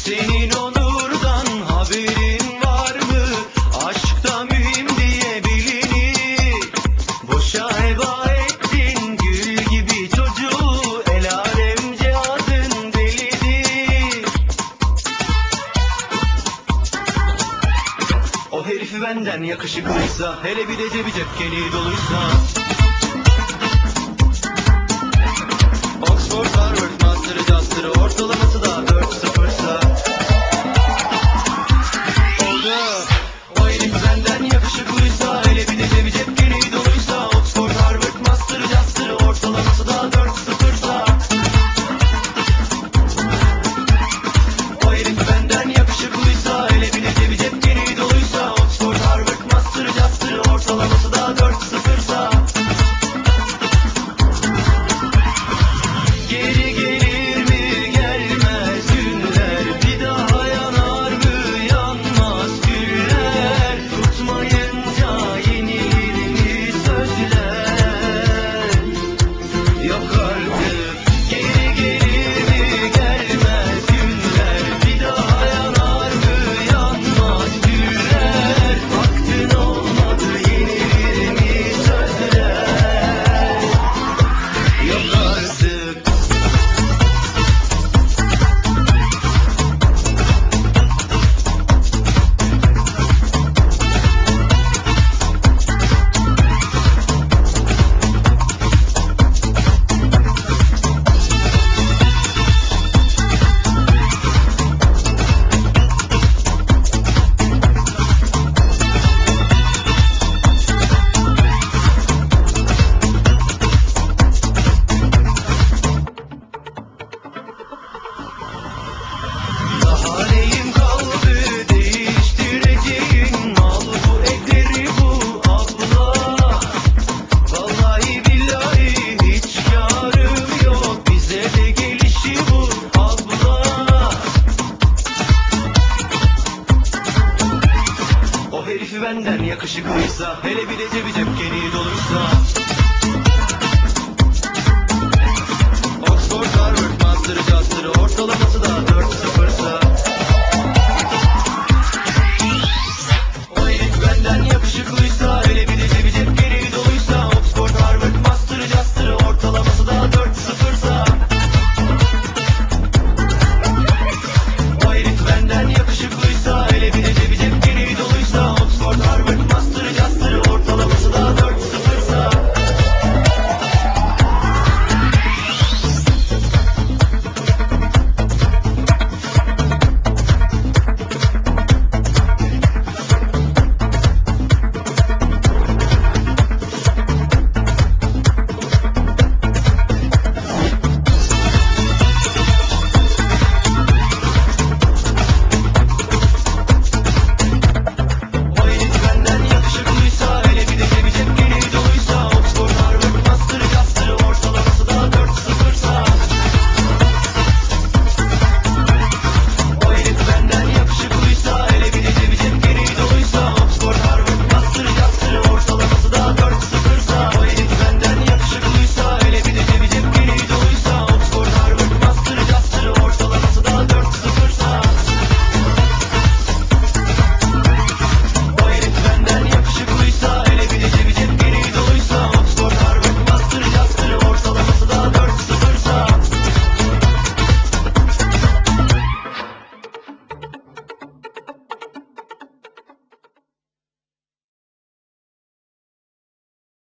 Senin onurdan haberin var mı? Aşkta mühim diye bilinir. Boşa heba ettin gül gibi çocuğu, el alemce adın delidir. O herifi benden yakışıklıysa, hele bir de cebi cepkeni doluysa. Oxford, Harvard, Master'ı, Caster'ı, ortalaması da 4.0'sa. Oldu. O herif benden yakışıklıysa, hele bir de cebi cepkeni doluysa. Oxford, Harvard, Master'ı, Caster'ı, ortalaması da 4.0'sa. O herif benden yakışıklıysa, hele bir de cebi cepkeni doluysa. Oxford, Harvard, Master'ı, Caster'ı, ortalaması da 4.0'sa. Geri gelir mi gelmez günler, bir daha yanar mı yanmaz güller. Tutmayınca yenilir mi sözler? Yok artık. Geri gelir mi gelmez günler, bir daha yanar mı yanmaz güller. Vaktin olmadı yenilir mi sözler? Yok artık. Daha neyim kaldı değiştireceğim, mal bu ederi bu abla. Vallahi billahi hiç kârım yok, bize de gelişi bu abla. O herifi benden yakışıklıysa, hele bir de